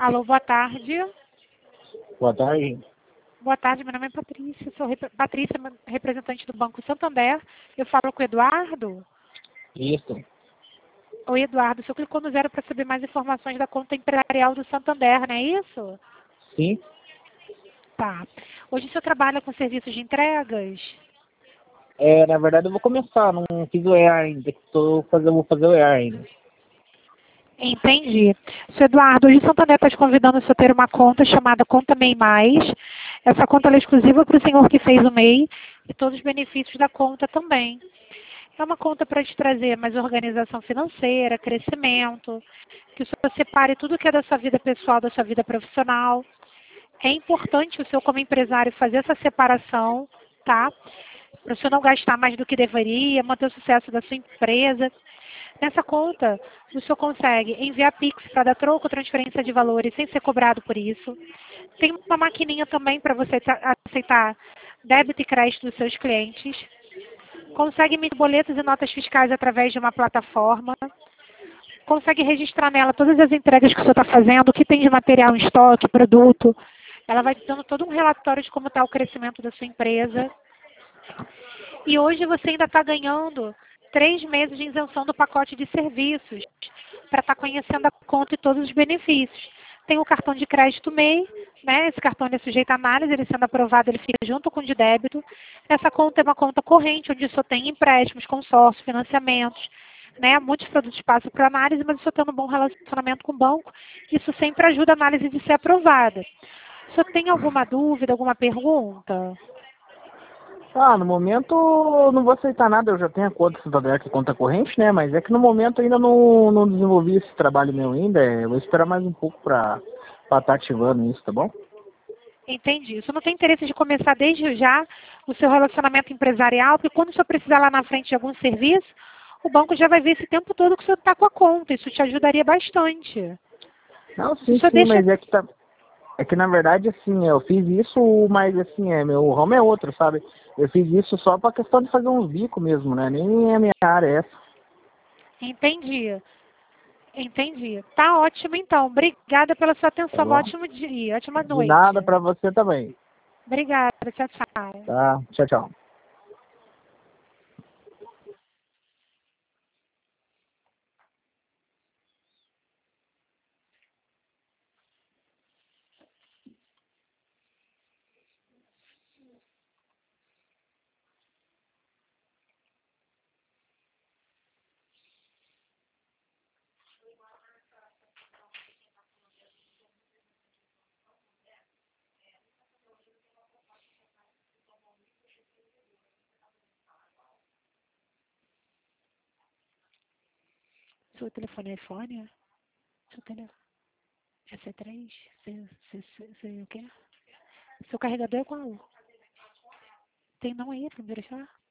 Alô, boa tarde. Boa tarde. Boa tarde, meu nome é Patrícia. Sou Patrícia, representante do Banco Santander. Eu falo com o Eduardo. Isso. Oi, Eduardo. O senhor clicou no 0 para saber mais informações da conta empresarial do Santander, não é isso? Sim. Tá. Hoje o senhor trabalha com serviços de entregas? Na verdade eu vou começar, não fiz o EAR ainda. Vou fazer o EAR ainda. Entendi. Seu Eduardo, hoje o Santander está te convidando a senhor ter uma conta chamada Conta MEI Mais. Essa conta é exclusiva para o senhor que fez o MEI e todos os benefícios da conta também. É uma conta para te trazer mais organização financeira, crescimento, que o senhor separe tudo que é da sua vida pessoal, da sua vida profissional. É importante o senhor, como empresário, fazer essa separação, tá? Para o senhor não gastar mais do que deveria, manter o sucesso da sua empresa. Nessa conta, o senhor consegue enviar Pix para dar troco, transferência de valores sem ser cobrado por isso. Tem uma maquininha também para você aceitar débito e crédito dos seus clientes. Consegue emitir boletos e notas fiscais através de uma plataforma. Consegue registrar nela todas as entregas que o senhor está fazendo, o que tem de material em estoque, produto. Ela vai dando todo um relatório de como está o crescimento da sua empresa. E hoje você ainda está ganhando 3 meses de isenção do pacote de serviços para estar conhecendo a conta e todos os benefícios. Tem o cartão de crédito MEI, né? Esse cartão é sujeito a análise, ele sendo aprovado, ele fica junto com o de débito. Essa conta é uma conta corrente, onde só tem empréstimos, consórcios, financiamentos, né? Muitos produtos passam para análise, mas só tendo um bom relacionamento com o banco, isso sempre ajuda a análise de ser aprovada. O senhor tem alguma dúvida, alguma pergunta? No momento eu não vou aceitar nada, eu já tenho a conta Santander, que é conta corrente, né? Mas é que no momento ainda não desenvolvi esse trabalho meu ainda. Eu vou esperar mais um pouco para estar ativando isso, tá bom? Entendi. O senhor não tem interesse de começar desde já o seu relacionamento empresarial, porque quando o senhor precisar lá na frente de algum serviço, o banco já vai ver esse tempo todo que o senhor está com a conta. Isso te ajudaria bastante. Não, O sim, senhor sim, deixa... mas é que na verdade assim, eu fiz isso, mas assim, meu ramo é outro, sabe? Eu fiz isso só para questão de fazer uns bicos mesmo, né? Nem a minha área é essa. Entendi. Entendi. Tá ótimo, então. Obrigada pela sua Tá atenção. Um bom? ótimo dia, ótima De nada noite. para você também. Obrigada. Tchau, tchau. Tá? Tchau, tchau. Seu telefone é iPhone? Seu telefone é C3? C o quê? Seu carregador é qual? Tem não aí pra me deixar?